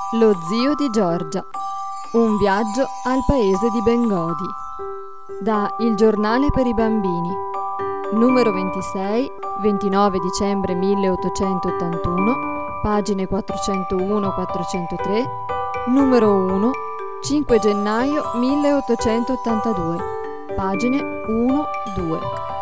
Lo zio di Giorgia. Un viaggio al paese di Bengodi. Da Il Giornale per i bambini. Numero 26, 29 dicembre 1881, pagine 401-403. Numero 1, 5 gennaio 1882, pagine 1-2.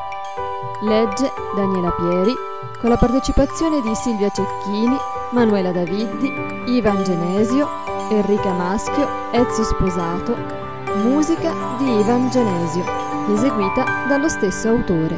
Legge Daniela Pieri, con la partecipazione di Silvia Cecchini, Manuela Daviddi, Ivan Genesio, Enrica Maschio, Ezio Sposato, musica di Ivan Genesio, eseguita dallo stesso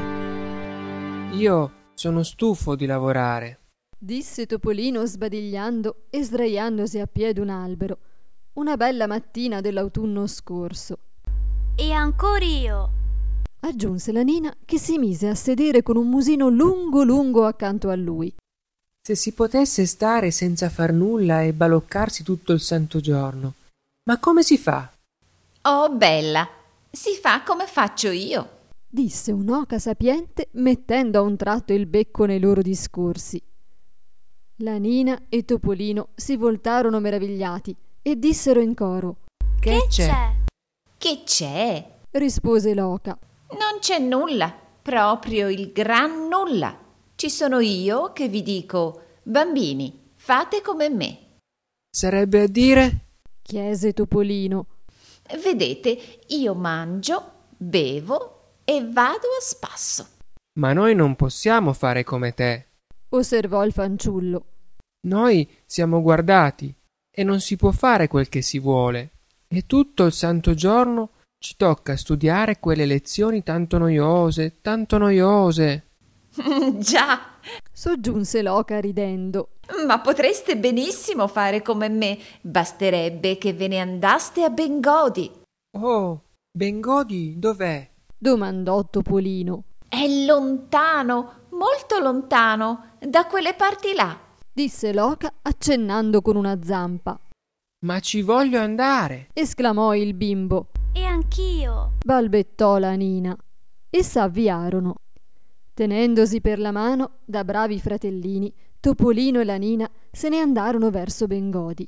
autore. Io sono stufo di lavorare, disse Topolino sbadigliando e sdraiandosi a piede un albero, una bella mattina dell'autunno scorso. E ancora io, aggiunse la Nina, che si mise a sedere con un musino lungo lungo accanto a lui. se si potesse stare senza far nulla e baloccarsi tutto il santo giorno. Ma come si fa? Oh, bella, si fa come faccio io, disse un'oca sapiente, mettendo a un tratto il becco nei loro discorsi. La Nina e Topolino si voltarono meravigliati e dissero in coro: che c'è? Che c'è? rispose l'oca. Non c'è nulla, proprio il gran nulla. Ci sono io che vi dico, bambini, fate come me. Sarebbe a dire? chiese Topolino. Vedete, io mangio, bevo e vado a spasso. Ma noi non possiamo fare come te. Osservò il fanciullo. Noi siamo guardati e non si può fare quel che si vuole. E tutto il santo giorno ci tocca studiare quelle lezioni tanto noiose, tanto noiose. Già, Soggiunse l'oca ridendo. ma potreste benissimo fare come me. Basterebbe che ve ne andaste a Bengodi. Oh, Bengodi dov'è? Domandò Topolino. È lontano, molto lontano, da quelle parti là. Disse l'oca accennando con una zampa. Ma ci voglio andare. Esclamò il bimbo. E anch'io. Balbettò la Nina. E s'avviarono. Tenendosi per la mano, da bravi fratellini, Topolino e la Nina se ne andarono verso Bengodi.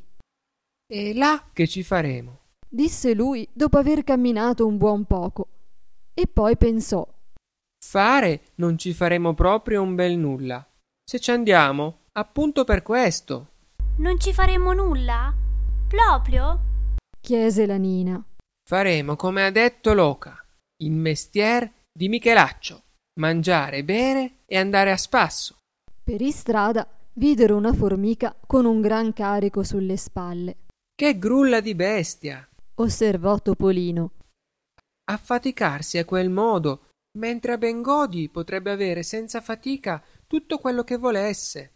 E là che ci faremo? Disse lui dopo aver camminato un buon poco. E poi pensò: Fare non ci faremo proprio un bel nulla. Se ci andiamo, appunto per questo. Non ci faremo nulla? Proprio? chiese la Nina. Faremo come ha detto l'oca, il mestier di Michelaccio, mangiare, bere e andare a spasso. Per istrada videro una formica con un gran carico sulle spalle. Che grulla di bestia! Osservò Topolino. Affaticarsi a quel modo, mentre a Bengodi potrebbe avere senza fatica tutto quello che volesse.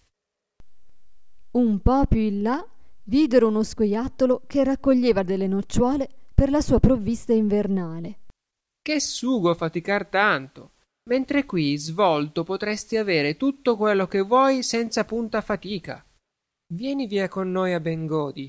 Un po' più in là videro uno scoiattolo che raccoglieva delle nocciuole per la sua provvista invernale. Che sugo faticar tanto, mentre qui svolto potresti avere tutto quello che vuoi senza punta fatica. Vieni via con noi a Bengodi.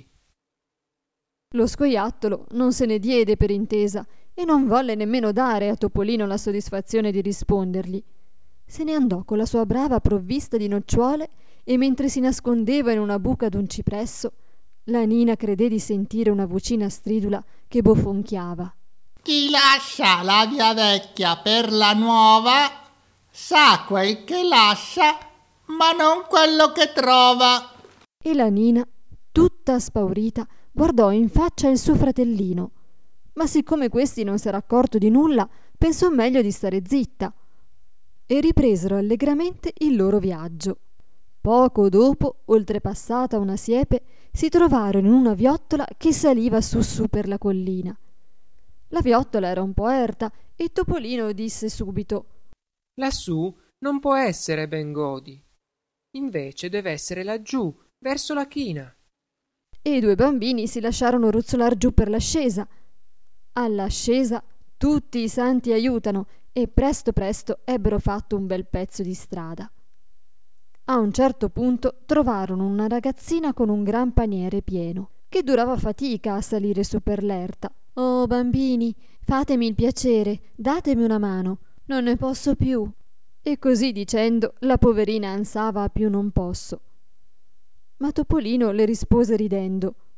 Lo scoiattolo non se ne diede per intesa e non volle nemmeno dare a Topolino la soddisfazione di rispondergli. Se ne andò con la sua brava provvista di nocciuole e mentre si nascondeva in una buca d'un cipresso, la Nina credé di sentire una vocina stridula che bofonchiava. Chi lascia la via vecchia per la nuova sa quel che lascia, ma non quello che trova. E la Nina, tutta spaurita, guardò in faccia il suo fratellino. Ma siccome questi non s'era accorto di nulla, pensò meglio di stare zitta. E ripresero allegramente il loro viaggio. Poco dopo, oltrepassata una siepe, si trovarono in una viottola che saliva su su per la collina. La viottola era un po' erta e Topolino disse subito: Lassù non può essere Bengodi. Invece deve essere laggiù, verso la china. E i due bambini si lasciarono ruzzolar giù per l'ascesa. All'ascesa tutti i santi aiutano e presto presto ebbero fatto un bel pezzo di strada. A un certo punto trovarono una ragazzina con un gran paniere pieno, che durava fatica a salire su per l'erta. «Oh, bambini, fatemi il piacere, datemi una mano, non ne posso più». E così dicendo la poverina ansava a più non posso. Ma Topolino le rispose ridendo: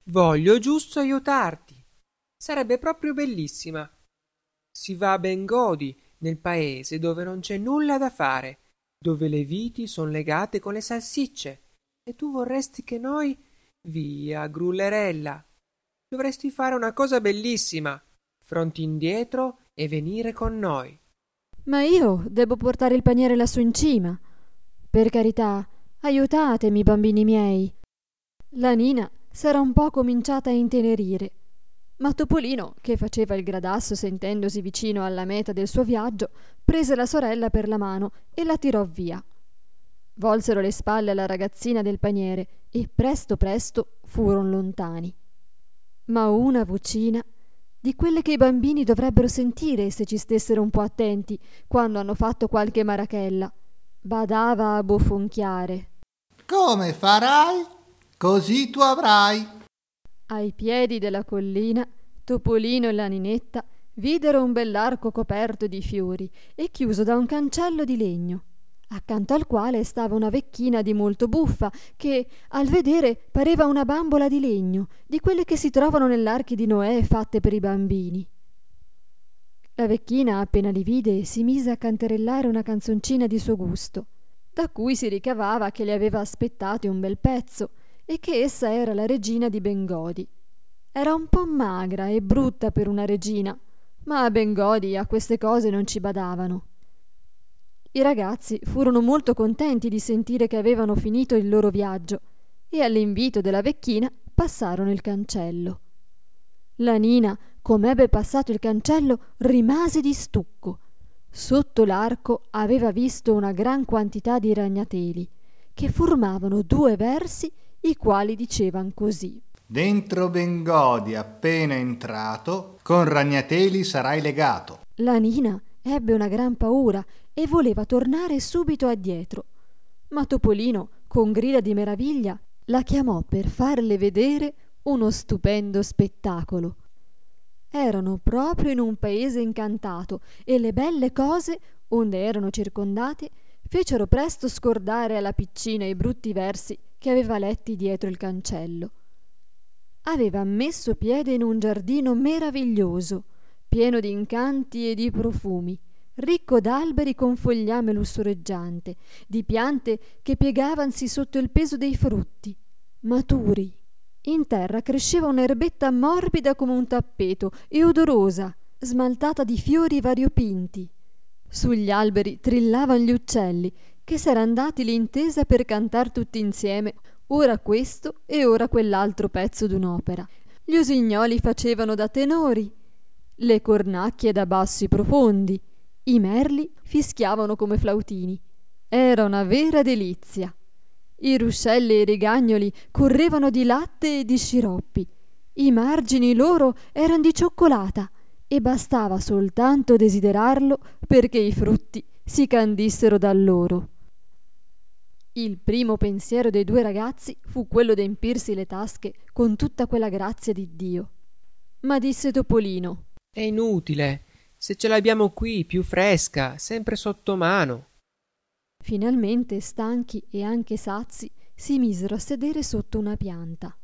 Voglio giusto aiutarti. Sarebbe proprio bellissima. Si va a Bengodi, nel paese dove non c'è nulla da fare, dove le viti son legate con le salsicce, e tu vorresti che noi... Via, grullerella. Dovresti fare una cosa bellissima. Fronti indietro e venire con noi. Ma io devo portare il paniere lassù in cima. Per carità, aiutatemi, bambini miei. La Nina s'era un po' cominciata a intenerire, ma Topolino, che faceva il gradasso sentendosi vicino alla meta del suo viaggio, prese la sorella per la mano e la tirò via. Volsero le spalle alla ragazzina del paniere e presto presto furono lontani. Ma una vocina, di quelle che i bambini dovrebbero sentire se ci stessero un po' attenti quando hanno fatto qualche marachella, badava a bofonchiare. Come farai, così tu avrai. Ai piedi della collina, Topolino e la Ninetta videro un bell'arco coperto di fiori e chiuso da un cancello di legno, accanto al quale stava una vecchina di molto buffa che, al vedere, pareva una bambola di legno, di quelle che si trovano nell'archi di Noè fatte per i bambini. La vecchina, appena li vide, si mise a canterellare una canzoncina di suo gusto, da cui si ricavava che le aveva aspettate un bel pezzo e che essa era la regina di Bengodi. Era un po' magra e brutta per una regina, ma a Bengodi a queste cose non ci badavano. I ragazzi furono molto contenti di sentire che avevano finito il loro viaggio e all'invito della vecchina passarono il cancello. La Nina, come ebbe passato il cancello, rimase di stucco. Sotto l'arco aveva visto una gran quantità di ragnateli che formavano 2 versi, i quali dicevan così: Dentro Bengodi appena entrato, con ragnateli sarai legato. La Nina ebbe una gran paura e voleva tornare subito addietro, ma Topolino, con grida di meraviglia, la chiamò per farle vedere uno stupendo spettacolo. Erano proprio in un paese incantato e le belle cose, onde erano circondate, fecero presto scordare alla piccina i brutti versi che aveva letti dietro il cancello. Aveva messo piede in un giardino meraviglioso, pieno di incanti e di profumi, ricco d'alberi con fogliame lussureggiante, di piante che piegavansi sotto il peso dei frutti, maturi. In terra cresceva un'erbetta morbida come un tappeto e odorosa, smaltata di fiori variopinti. Sugli alberi trillavano gli uccelli, che s'era andati l'intesa per cantar tutti insieme, ora questo e ora quell'altro pezzo d'un'opera. Gli usignoli facevano da tenori, le cornacchie da bassi profondi, i merli fischiavano come flautini. Era una vera delizia. I ruscelli e i rigagnoli correvano di latte e di sciroppi. I margini loro erano di cioccolata e bastava soltanto desiderarlo perché i frutti si candissero da loro. Il primo pensiero dei 2 ragazzi fu quello d'empirsi le tasche con tutta quella grazia di Dio. Ma disse Topolino: È inutile, se ce l'abbiamo qui, più fresca, sempre sotto mano. Finalmente, stanchi e anche sazi, si misero a sedere sotto una pianta.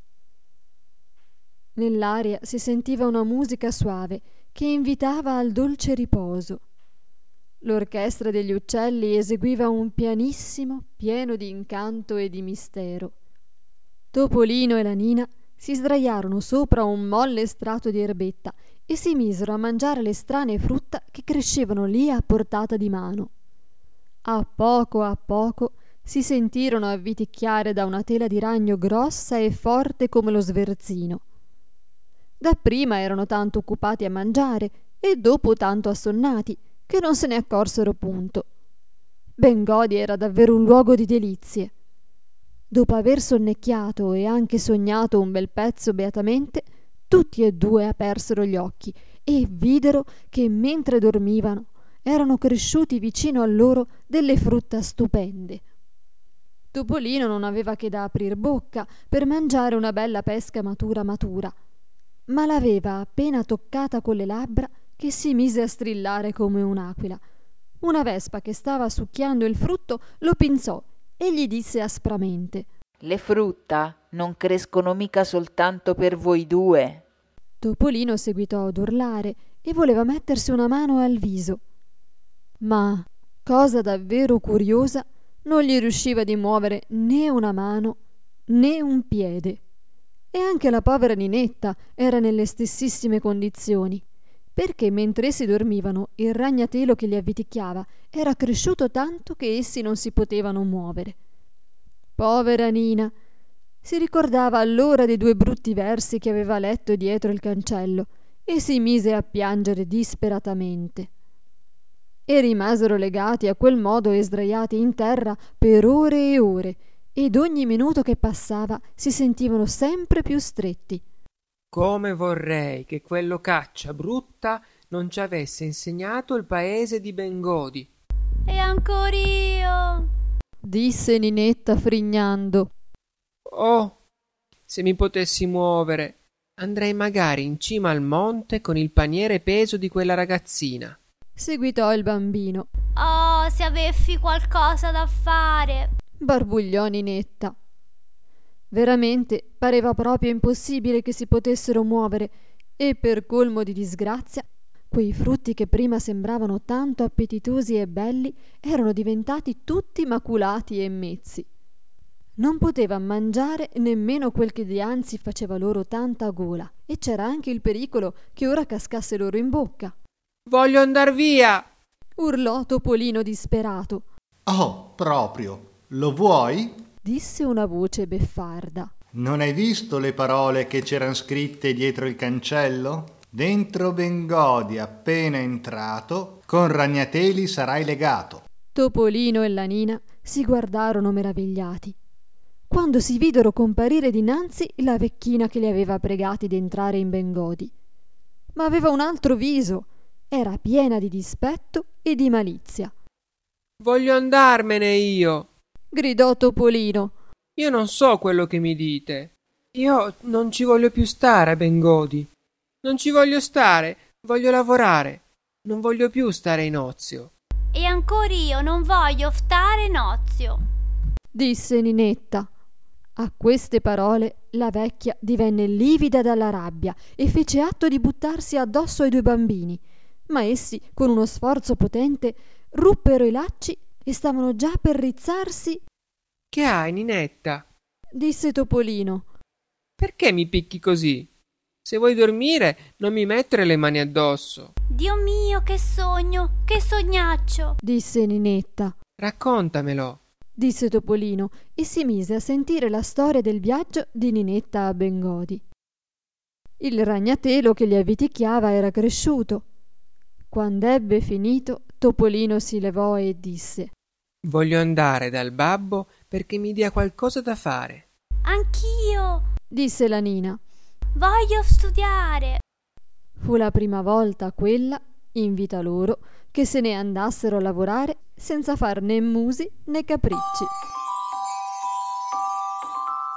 Nell'aria si sentiva una musica suave che invitava al dolce riposo. L'orchestra degli uccelli eseguiva un pianissimo pieno di incanto e di mistero. Topolino e la Nina si sdraiarono sopra un molle strato di erbetta e si misero a mangiare le strane frutta che crescevano lì a portata di mano. A poco si sentirono avviticchiare da una tela di ragno grossa e forte come lo sverzino. Dapprima erano tanto occupati a mangiare e dopo tanto assonnati che non se ne accorsero punto. Bengodi era davvero un luogo di delizie. Dopo aver sonnecchiato e anche sognato un bel pezzo beatamente, tutti e 2 apersero gli occhi e videro che mentre dormivano erano cresciuti vicino a loro delle frutta stupende. Topolino non aveva che da aprir bocca per mangiare una bella pesca matura, ma l'aveva appena toccata con le labbra che si mise a strillare come un'aquila. Una vespa che stava succhiando il frutto lo pinzò e gli disse aspramente: Le frutta non crescono mica soltanto per voi due. Topolino seguitò ad urlare e voleva mettersi una mano al viso. Ma, cosa davvero curiosa, non gli riusciva di muovere né una mano né un piede. E anche la povera Ninetta era nelle stessissime condizioni, perché mentre essi dormivano il ragnatelo che li avviticchiava era cresciuto tanto che essi non si potevano muovere. Povera Nina! Si ricordava allora dei 2 brutti versi che aveva letto dietro il cancello e si mise a piangere disperatamente. E rimasero legati a quel modo e sdraiati in terra per ore e ore, ed ogni minuto che passava si sentivano sempre più stretti. Come vorrei che quello Caccia brutta non ci avesse insegnato il paese di Bengodi. E ancora io, disse Ninetta frignando. Oh, se mi potessi muovere, andrei magari in cima al monte con il paniere peso di quella ragazzina. Seguitò il bambino. oh, se avessi qualcosa da fare. Barbugliò Ninetta. Veramente pareva proprio impossibile che si potessero muovere e per colmo di disgrazia quei frutti che prima sembravano tanto appetitosi e belli erano diventati tutti maculati e mezzi. Non poteva mangiare nemmeno quel che dianzi faceva loro tanta gola e c'era anche il pericolo che ora cascasse loro in bocca. Voglio andar via! Urlò Topolino disperato. Oh, proprio. Lo vuoi? Disse una voce beffarda. Non hai visto le parole che c'eran scritte dietro il cancello? Dentro Bengodi appena entrato, con ragnateli sarai legato. Topolino e la Nina si guardarono meravigliati quando si videro comparire dinanzi la vecchina che li aveva pregati d'entrare in Bengodi. Ma aveva un altro viso, era piena di dispetto e di malizia. Voglio andarmene io! Gridò Topolino. Io non so quello che mi dite. Io non ci voglio più stare a Bengodi. Non ci voglio stare, voglio lavorare. Non voglio più stare in ozio. E ancora io non voglio stare in ozio, disse Ninetta. A queste parole la vecchia divenne livida dalla rabbia e fece atto di buttarsi addosso ai 2 bambini, ma essi, con uno sforzo potente, ruppero i lacci e stavano già per rizzarsi. Che hai, Ninetta? Disse Topolino. Perché mi picchi così? Se vuoi dormire, non mi mettere le mani addosso. Dio mio, che sogno, che sognaccio, disse Ninetta. Raccontamelo. Disse Topolino e si mise a sentire la storia del viaggio di Ninetta a Bengodi. Il ragnatelo che li avviticchiava era cresciuto. Quando ebbe finito, Topolino si levò e disse: Voglio andare dal babbo perché mi dia qualcosa da fare. anch'io, disse la Nina. voglio studiare. Fu la prima volta quella, in vita loro, che se ne andassero a lavorare senza far né musi né capricci.